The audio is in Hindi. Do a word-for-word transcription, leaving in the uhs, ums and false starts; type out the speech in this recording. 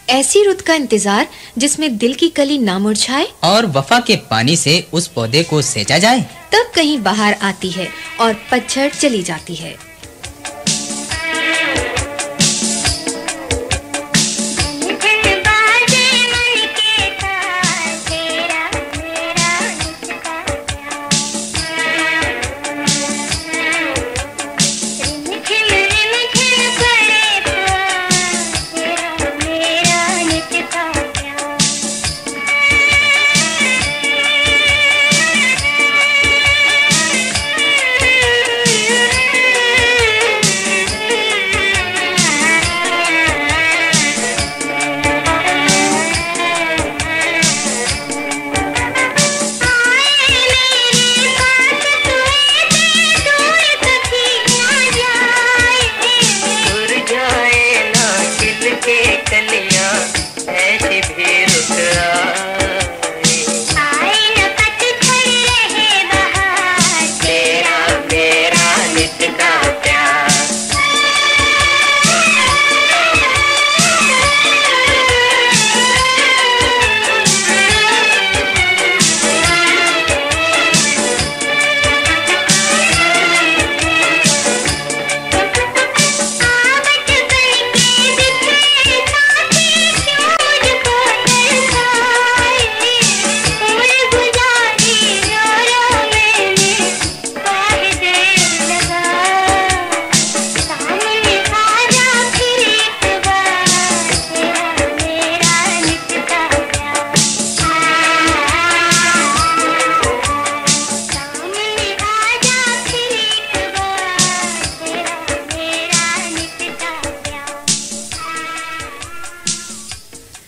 ऐसी रुत का इंतजार जिसमें दिल की कली ना मुरझाए और वफा के पानी से उस पौधे को सेंचा जाए। तब कहीं बाहर आती है और पतझड़ चली जाती है।